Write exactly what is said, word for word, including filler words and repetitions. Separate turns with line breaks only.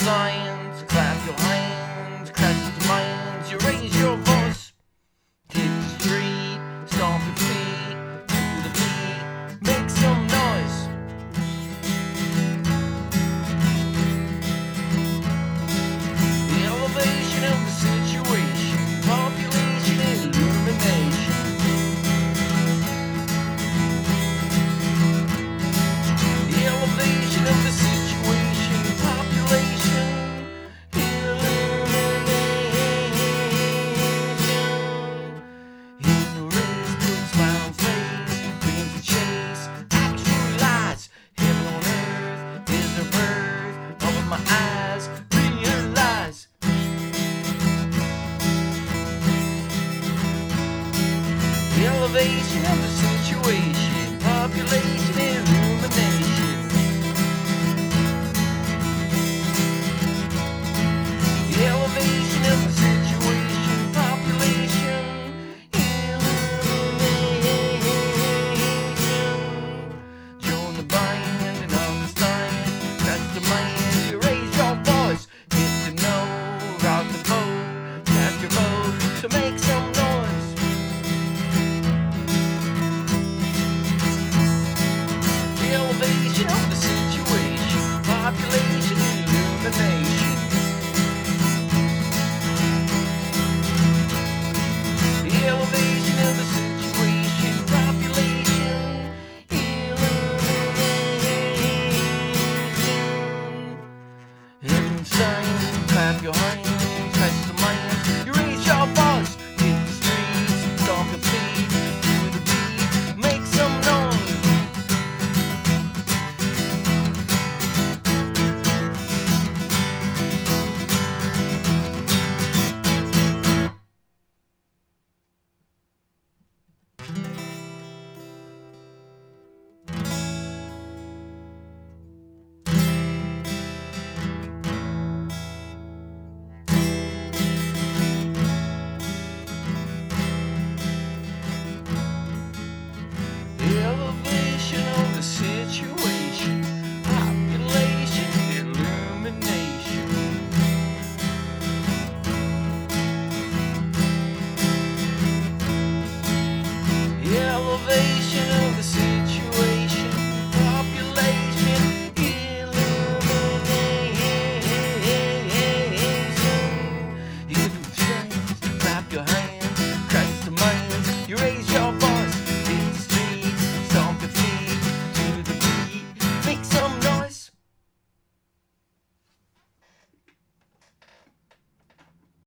lions, clap your hands, crash your minds, you raise your voice. Hit the street, stomp your feet, to the beat, make some noise. The elevation of the situation, population and illumination. The elevation of the situation, population, illumination. Ignorance puts my face, brings the chase, actual lies. Heaven on earth is the birth, open my eyes, realize. The elevation of the situation, population, and